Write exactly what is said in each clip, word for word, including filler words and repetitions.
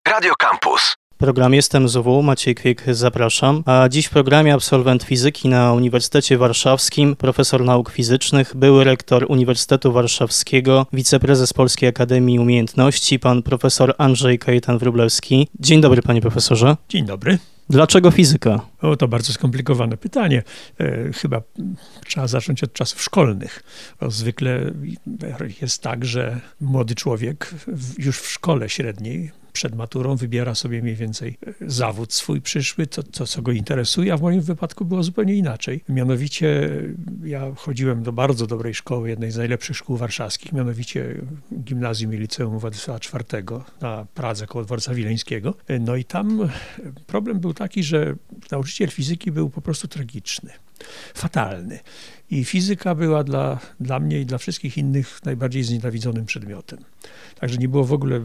Radio Campus. Program Jestem z U W, Maciej Kwiek, zapraszam. A dziś w programie absolwent fizyki na Uniwersytecie Warszawskim, profesor nauk fizycznych, były rektor Uniwersytetu Warszawskiego, wiceprezes Polskiej Akademii Umiejętności, pan profesor Andrzej Kajetan-Wróblewski. Dzień dobry, panie profesorze. Dzień dobry. Dlaczego fizyka? O, to bardzo skomplikowane pytanie. E, chyba trzeba zacząć od czasów szkolnych. Bo zwykle jest tak, że młody człowiek już w szkole średniej przed maturą wybiera sobie mniej więcej zawód swój przyszły, to, to co go interesuje, a w moim wypadku było zupełnie inaczej. Mianowicie ja chodziłem do bardzo dobrej szkoły, jednej z najlepszych szkół warszawskich, mianowicie Gimnazjum i Liceum Władysława czwartego na Pradze koło dworca Wileńskiego. No i tam problem był taki, że nauczyciel fizyki był po prostu tragiczny, fatalny. I fizyka była dla, dla mnie i dla wszystkich innych najbardziej znienawidzonym przedmiotem. Także nie było w ogóle,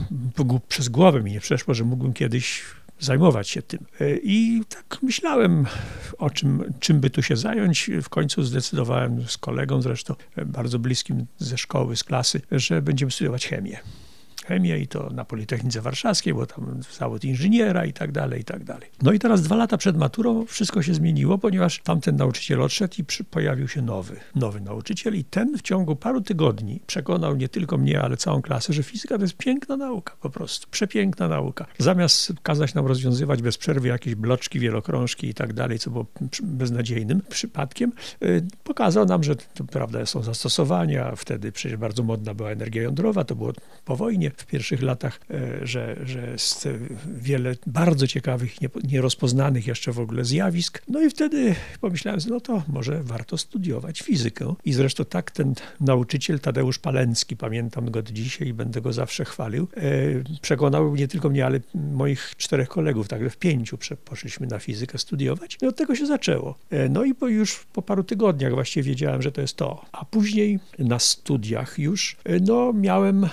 przez głowę mi nie przeszło, że mógłbym kiedyś zajmować się tym. I tak myślałem o czym, czym by tu się zająć. W końcu zdecydowałem z kolegą, zresztą bardzo bliskim ze szkoły, z klasy, że będziemy studiować chemię. Chemię i to na Politechnice Warszawskiej, bo tam zawód inżyniera i tak dalej, i tak dalej. No i teraz dwa lata przed maturą wszystko się zmieniło, ponieważ tamten nauczyciel odszedł i przy, pojawił się nowy, nowy nauczyciel i ten w ciągu paru tygodni przekonał nie tylko mnie, ale całą klasę, że fizyka to jest piękna nauka po prostu, przepiękna nauka. Zamiast kazać nam rozwiązywać bez przerwy jakieś bloczki, wielokrążki i tak dalej, co było beznadziejnym przypadkiem, pokazał nam, że to prawda są zastosowania, wtedy przecież bardzo modna była energia jądrowa, to było po wojnie, w pierwszych latach, że, że jest wiele bardzo ciekawych, nie, nierozpoznanych jeszcze w ogóle zjawisk. No i wtedy pomyślałem, no to może warto studiować fizykę. I zresztą tak ten nauczyciel Tadeusz Palencki, pamiętam go do dzisiaj i będę go zawsze chwalił, przekonał nie tylko mnie, ale moich czterech kolegów, także w pięciu poszliśmy na fizykę studiować. I od tego się zaczęło. No i po, już po paru tygodniach właściwie wiedziałem, że to jest to. A później na studiach już, no miałem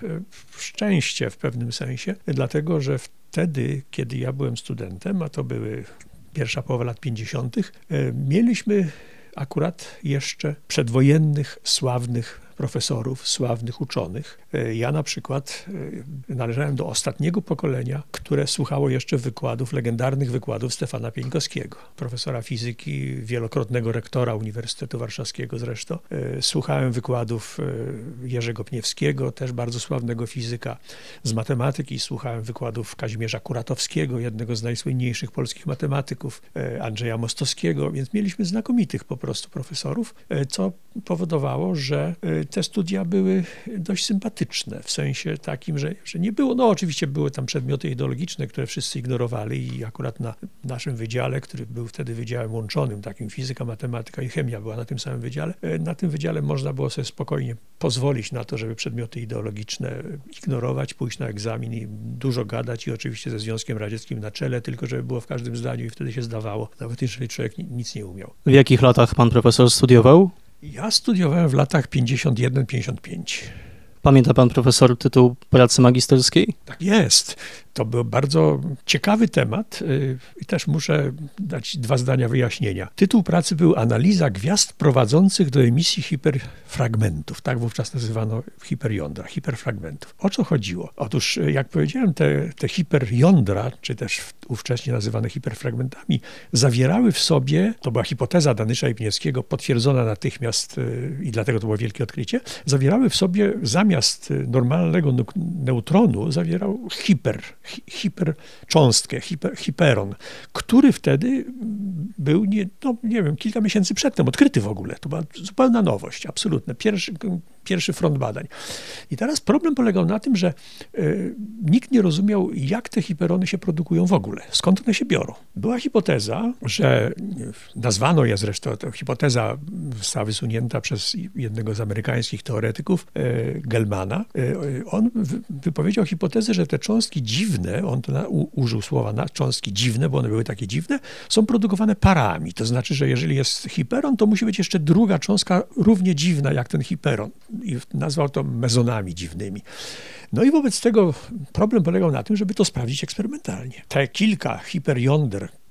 szczęście w pewnym sensie, dlatego że wtedy, kiedy ja byłem studentem, a to były pierwsza połowa lat pięćdziesiątych, mieliśmy akurat jeszcze przedwojennych, sławnych profesorów, sławnych uczonych. Ja na przykład należałem do ostatniego pokolenia, które słuchało jeszcze wykładów, legendarnych wykładów Stefana Pieńkowskiego, profesora fizyki, wielokrotnego rektora Uniwersytetu Warszawskiego zresztą. Słuchałem wykładów Jerzego Pniewskiego, też bardzo sławnego fizyka. Z matematyki słuchałem wykładów Kazimierza Kuratowskiego, jednego z najsłynniejszych polskich matematyków, Andrzeja Mostowskiego, więc mieliśmy znakomitych po prostu profesorów, co powodowało, że te studia były dość sympatyczne, w sensie takim, że, że nie było, no oczywiście były tam przedmioty ideologiczne, które wszyscy ignorowali i akurat na naszym wydziale, który był wtedy wydziałem łączonym, takim fizyka, matematyka i chemia była na tym samym wydziale, na tym wydziale można było sobie spokojnie pozwolić na to, żeby przedmioty ideologiczne ignorować, pójść na egzamin i dużo gadać i oczywiście ze Związkiem Radzieckim na czele, tylko żeby było w każdym zdaniu i wtedy się zdawało, nawet jeżeli człowiek nic nie umiał. W jakich latach pan profesor studiował? Ja studiowałem w latach pięćdziesiąt jeden pięćdziesiąt pięć. Pamięta pan profesor tytuł pracy magisterskiej? Tak jest. To był bardzo ciekawy temat i też muszę dać dwa zdania wyjaśnienia. Tytuł pracy był Analiza gwiazd prowadzących do emisji hiperfragmentów. Tak wówczas nazywano hiperjądra, hiperfragmentów. O co chodziło? Otóż, jak powiedziałem, te, te hiperjądra, czy też ówcześnie nazywane hiperfragmentami, zawierały w sobie, to była hipoteza Danysza i Pniewskiego, potwierdzona natychmiast i dlatego to było wielkie odkrycie, zawierały w sobie zamiast normalnego neutronu, zawierał hiper, hipercząstkę, hiper, hiperon, który wtedy był, nie, no, nie wiem, kilka miesięcy przedtem odkryty w ogóle. To była zupełna nowość, absolutna. Pierwszy, pierwszy front badań. I teraz problem polegał na tym, że y, nikt nie rozumiał, jak te hiperony się produkują w ogóle, skąd one się biorą. Była hipoteza, że nazwano je zresztą, to hipoteza została wysunięta przez jednego z amerykańskich teoretyków, y, Gelmana. Y, on wy, wypowiedział hipotezę, że te cząstki dziwne, on to na, u, użył słowa na cząstki dziwne, bo one były takie dziwne, są produkowane parami. To znaczy, że jeżeli jest hiperon, to musi być jeszcze druga cząstka równie dziwna jak ten hiperon. I nazwał to mezonami dziwnymi. No i wobec tego problem polegał na tym, żeby to sprawdzić eksperymentalnie. Te kilka hiperjąder,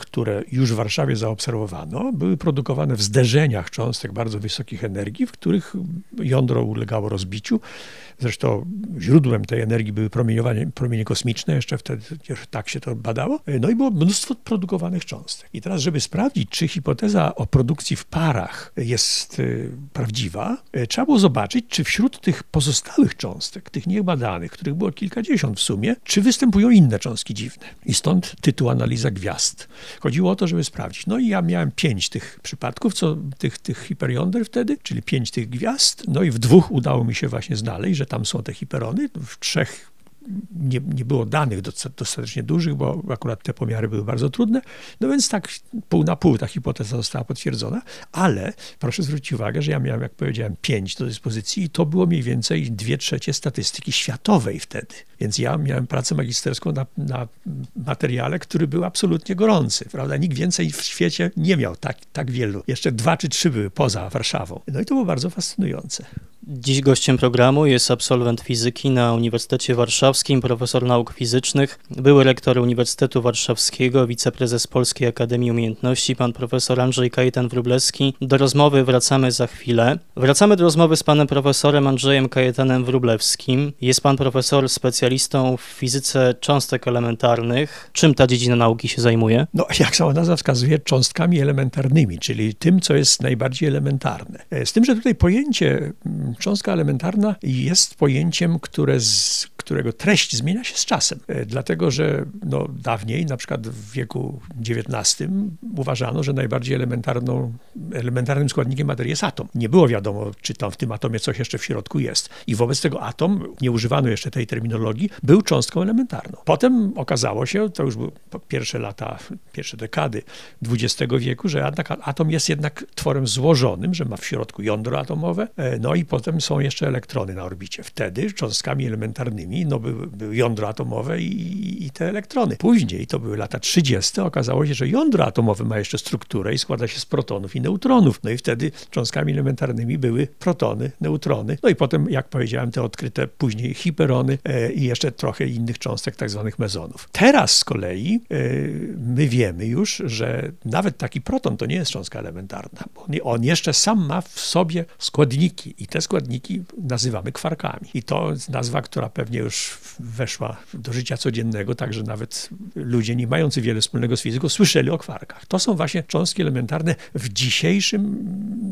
które już w Warszawie zaobserwowano, były produkowane w zderzeniach cząstek bardzo wysokich energii, w których jądro ulegało rozbiciu. Zresztą źródłem tej energii były promieniowanie, promienie kosmiczne, jeszcze wtedy tak się to badało. No i było mnóstwo produkowanych cząstek. I teraz, żeby sprawdzić, czy hipoteza o produkcji w parach jest y, prawdziwa, y, trzeba było zobaczyć, czy wśród tych pozostałych cząstek, tych niebadanych, których było kilkadziesiąt w sumie, czy występują inne cząstki dziwne. I stąd tytuł Analiza gwiazd. Chodziło o to, żeby sprawdzić. No i ja miałem pięć tych przypadków, co, tych, tych hiperjąder wtedy, czyli pięć tych gwiazd. No i w dwóch udało mi się właśnie znaleźć, że tam są te hiperony, w trzech nie, nie było danych dostatecznie dużych, bo akurat te pomiary były bardzo trudne, no więc tak pół na pół ta hipoteza została potwierdzona, ale proszę zwrócić uwagę, że ja miałem, jak powiedziałem, pięć do dyspozycji i to było mniej więcej dwie trzecie statystyki światowej wtedy. Więc ja miałem pracę magisterską na, na materiale, który był absolutnie gorący, prawda? Nikt więcej w świecie nie miał tak, tak wielu. Jeszcze dwa czy trzy były poza Warszawą. No i to było bardzo fascynujące. Dziś gościem programu jest absolwent fizyki na Uniwersytecie Warszawskim, profesor nauk fizycznych, były rektor Uniwersytetu Warszawskiego, wiceprezes Polskiej Akademii Umiejętności, pan profesor Andrzej Kajetan-Wróblewski. Do rozmowy wracamy za chwilę. Wracamy do rozmowy z panem profesorem Andrzejem Kajetanem-Wróblewskim. Jest pan profesor specjalistą w fizyce cząstek elementarnych. Czym ta dziedzina nauki się zajmuje? No, jak sama nazwa wskazuje, cząstkami elementarnymi, czyli tym, co jest najbardziej elementarne. Z tym, że tutaj pojęcie cząstka elementarna jest pojęciem, które z, którego treść zmienia się z czasem. Dlatego, że no, dawniej, na przykład w wieku dziewiętnastym, uważano, że najbardziej elementarną, elementarnym składnikiem materii jest atom. Nie było wiadomo, czy tam w tym atomie coś jeszcze w środku jest. I wobec tego atom, nie używano jeszcze tej terminologii, był cząstką elementarną. Potem okazało się, to już były pierwsze lata, pierwsze dekady dwudziestego wieku, że atom jest jednak tworem złożonym, że ma w środku jądro atomowe, no i potem są jeszcze elektrony na orbicie. Wtedy cząstkami elementarnymi no, były, były jądro atomowe i, i te elektrony. Później, to były lata trzydzieste, okazało się, że jądro atomowe ma jeszcze strukturę i składa się z protonów i neutronów. No i wtedy cząstkami elementarnymi były protony, neutrony. No i potem, jak powiedziałem, te odkryte później hiperony e, i jeszcze trochę innych cząstek, tak zwanych mezonów. Teraz z kolei e, my wiemy już, że nawet taki proton to nie jest cząstka elementarna. Bo on, on jeszcze sam ma w sobie składniki i te składniki nazywamy kwarkami. I to jest nazwa, która pewnie już weszła do życia codziennego, także nawet ludzie nie mający wiele wspólnego z fizyką słyszeli o kwarkach. To są właśnie cząstki elementarne w dzisiejszym,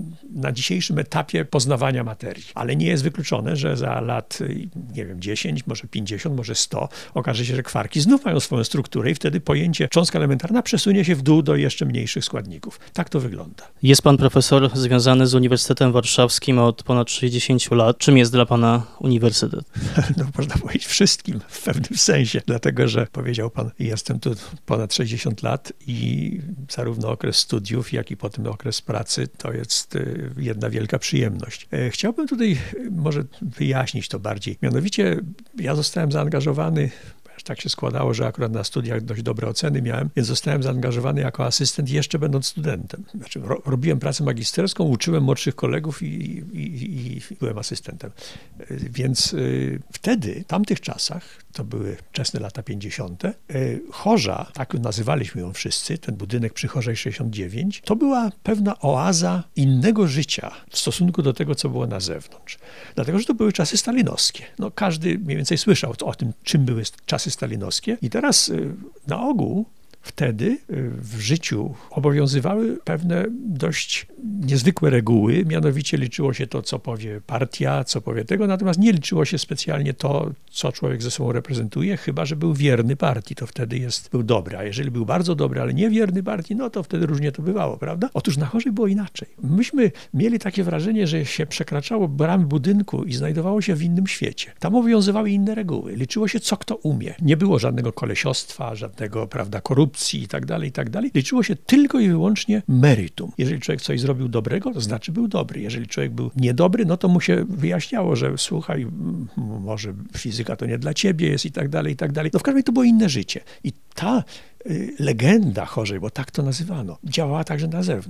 na dzisiejszym etapie poznawania materii. Ale nie jest wykluczone, że za lat, nie wiem, dziesięć, może pięćdziesiąt, może sto, okaże się, że kwarki znów mają swoją strukturę i wtedy pojęcie cząstka elementarna przesunie się w dół do jeszcze mniejszych składników. Tak to wygląda. Jest pan profesor związany z Uniwersytetem Warszawskim od ponad sześćdziesięciu lat. Czym jest dla pana uniwersytet? No, można powiedzieć wszystkim w pewnym sensie, dlatego, że powiedział pan, jestem tu ponad sześćdziesiąt lat i zarówno okres studiów, jak i potem okres pracy to jest jedna wielka przyjemność. Chciałbym tutaj może wyjaśnić to bardziej. Mianowicie ja zostałem zaangażowany, tak się składało, że akurat na studiach dość dobre oceny miałem, więc zostałem zaangażowany jako asystent jeszcze będąc studentem. Znaczy, ro, robiłem pracę magisterską, uczyłem młodszych kolegów i, i, i byłem asystentem. Więc y, wtedy, w tamtych czasach, to były wczesne lata pięćdziesiąte, y, Chorza, tak nazywaliśmy ją wszyscy, ten budynek przy Chorzej sześćdziesiąt dziewięć, to była pewna oaza innego życia w stosunku do tego, co było na zewnątrz. Dlatego, że to były czasy stalinowskie. No, każdy mniej więcej słyszał o tym, czym były czasy stalinowskie. I teraz na ogół wtedy w życiu obowiązywały pewne dość niezwykłe reguły, mianowicie liczyło się to, co powie partia, co powie tego, natomiast nie liczyło się specjalnie to, co człowiek ze sobą reprezentuje, chyba że był wierny partii, to wtedy jest, był dobry, a jeżeli był bardzo dobry, ale nie wierny partii, no to wtedy różnie to bywało, prawda? Otóż na Chorzej było inaczej. Myśmy mieli takie wrażenie, że się przekraczało bramy budynku i znajdowało się w innym świecie. Tam obowiązywały inne reguły. Liczyło się, co kto umie. Nie było żadnego kolesiostwa, żadnego, prawda, korupcji, i tak dalej, i tak dalej. Liczyło się tylko i wyłącznie meritum. Jeżeli człowiek coś zrobił dobrego, to znaczy był dobry. Jeżeli człowiek był niedobry, no to mu się wyjaśniało, że słuchaj, może fizyka to nie dla ciebie jest i tak dalej, i tak dalej. No w każdym razie to było inne życie. I ta y, legenda Chorzej, bo tak to nazywano, działała także na zewnątrz.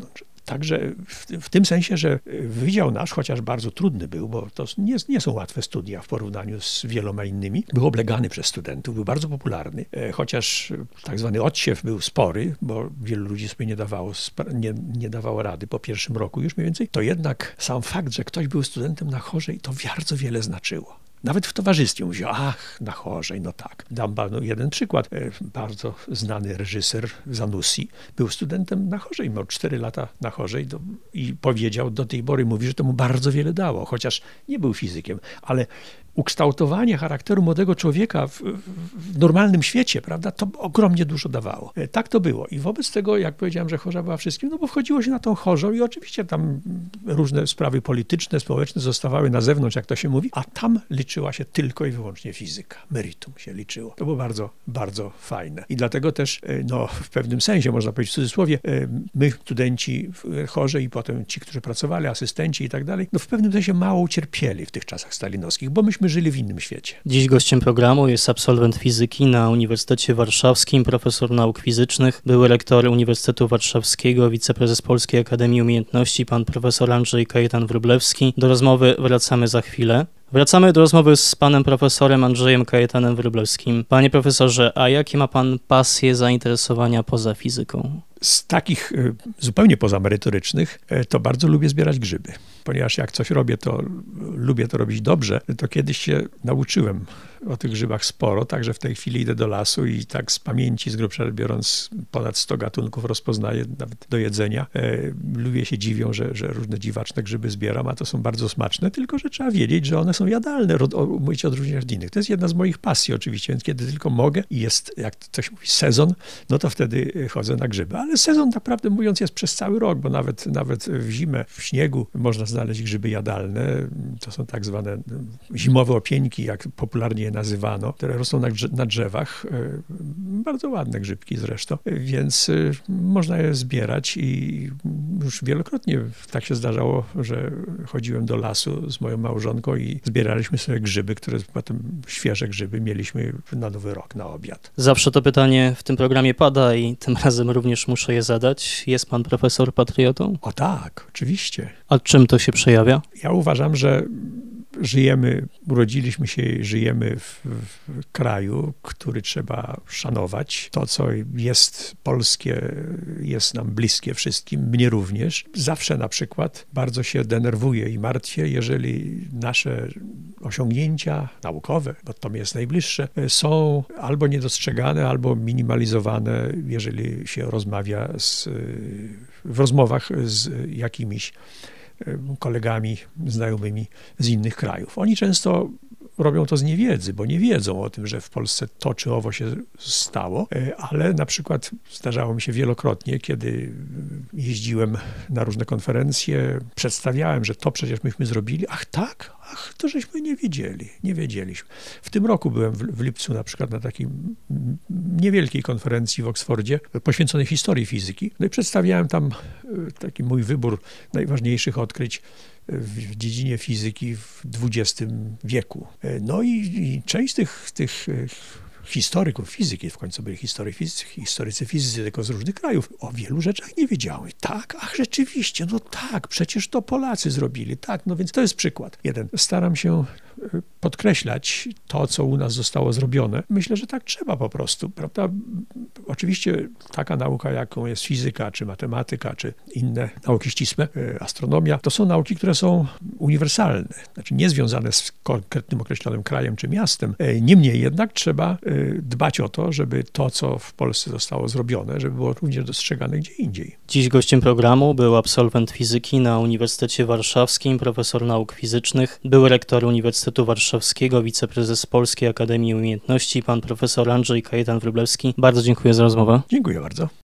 Także w, w tym sensie, że wydział nasz, chociaż bardzo trudny był, bo to nie, nie są łatwe studia w porównaniu z wieloma innymi, był oblegany przez studentów, był bardzo popularny, chociaż tak zwany odsiew był spory, bo wielu ludzi sobie nie dawało, nie, nie dawało rady po pierwszym roku już mniej więcej, to jednak sam fakt, że ktoś był studentem na Chorzej, to bardzo wiele znaczyło. Nawet w towarzystwie mówił, ach, na Chorzej, no tak. Dam panu jeden przykład. Bardzo znany reżyser Zanussi był studentem na Chorzej, miał cztery lata na Chorzej do, i powiedział, do tej pory mówi, że to mu bardzo wiele dało, chociaż nie był fizykiem, ale ukształtowanie charakteru młodego człowieka w, w normalnym świecie, prawda, to ogromnie dużo dawało. Tak to było. I wobec tego, jak powiedziałem, że Chorza była wszystkim, no bo wchodziło się na tą Chorzą i oczywiście tam różne sprawy polityczne, społeczne zostawały na zewnątrz, jak to się mówi, a tam liczyła się tylko i wyłącznie fizyka. Meritum się liczyło. To było bardzo, bardzo fajne. I dlatego też, no w pewnym sensie, można powiedzieć w cudzysłowie, my studenci w Chorzej i potem ci, którzy pracowali, asystenci i tak dalej, no w pewnym sensie mało ucierpieli w tych czasach stalinowskich, bo myśmy żyli w innym świecie. Dziś gościem programu jest absolwent fizyki na Uniwersytecie Warszawskim, profesor nauk fizycznych, były rektor Uniwersytetu Warszawskiego, wiceprezes Polskiej Akademii Umiejętności, pan profesor Andrzej Kajetan-Wróblewski. Do rozmowy wracamy za chwilę. Wracamy do rozmowy z panem profesorem Andrzejem Kajetanem Wróblewskim. Panie profesorze, a jakie ma pan pasje, zainteresowania poza fizyką? Z takich zupełnie pozamerytorycznych to bardzo lubię zbierać grzyby, ponieważ jak coś robię, to lubię to robić dobrze, to kiedyś się nauczyłem o tych grzybach sporo, także w tej chwili idę do lasu i tak z pamięci, z grubsza biorąc, ponad sto gatunków rozpoznaję nawet do jedzenia. E, ludzie się dziwią, że, że różne dziwaczne grzyby zbieram, a to są bardzo smaczne, tylko że trzeba wiedzieć, że one są jadalne, umieć odróżnić od innych. To jest jedna z moich pasji oczywiście, więc kiedy tylko mogę i jest, jak ktoś mówi, sezon, no to wtedy chodzę na grzyby. Ale sezon, naprawdę mówiąc, jest przez cały rok, bo nawet, nawet w zimę, w śniegu można znaleźć grzyby jadalne. To są tak zwane zimowe opieńki, jak popularnie je nazywano, które rosną na, na drzewach. Bardzo ładne grzybki zresztą, więc można je zbierać i już wielokrotnie tak się zdarzało, że chodziłem do lasu z moją małżonką i zbieraliśmy sobie grzyby, które potem świeże grzyby mieliśmy na Nowy Rok, na obiad. Zawsze to pytanie w tym programie pada i tym razem również muszę je zadać. Jest pan profesor patriotą? O tak, oczywiście. A czym to się przejawia? Ja uważam, że żyjemy, urodziliśmy się i żyjemy w, w kraju, który trzeba szanować. To, co jest polskie, jest nam bliskie wszystkim, mnie również. Zawsze na przykład bardzo się denerwuję i martwię, jeżeli nasze osiągnięcia naukowe, bo to mi jest najbliższe, są albo niedostrzegane, albo minimalizowane, jeżeli się rozmawia z, w rozmowach z jakimiś kolegami, znajomymi z innych krajów. Oni często robią to z niewiedzy, bo nie wiedzą o tym, że w Polsce to czy owo się stało, ale na przykład zdarzało mi się wielokrotnie, kiedy jeździłem na różne konferencje, przedstawiałem, że to przecież myśmy zrobili. Ach tak? Ach, to żeśmy nie wiedzieli. Nie wiedzieliśmy. W tym roku byłem w, w lipcu na przykład na takiej niewielkiej konferencji w Oksfordzie poświęconej historii fizyki. No i przedstawiałem tam taki mój wybór najważniejszych odkryć w dziedzinie fizyki w dwudziestym wieku. No i, i część tych, tych historyków fizyki, w końcu byli history fizycy, historycy fizycy, tylko z różnych krajów, o wielu rzeczach nie wiedziały. Tak, ach rzeczywiście, no tak, przecież to Polacy zrobili. Tak, no więc to jest przykład. Jeden. Staram się podkreślać to, co u nas zostało zrobione. Myślę, że tak trzeba po prostu, prawda? Oczywiście taka nauka, jaką jest fizyka, czy matematyka, czy inne nauki ścisłe, astronomia, to są nauki, które są uniwersalne, znaczy nie związane z konkretnym określonym krajem czy miastem. Niemniej jednak trzeba dbać o to, żeby to, co w Polsce zostało zrobione, żeby było również dostrzegane gdzie indziej. Dziś gościem programu był absolwent fizyki na Uniwersytecie Warszawskim, profesor nauk fizycznych, były rektor Uniwersytetu Warszawskiego, wiceprezes Polskiej Akademii Umiejętności, pan profesor Andrzej Kajetan-Wróblewski. Bardzo dziękuję za rozmowę. Dziękuję bardzo.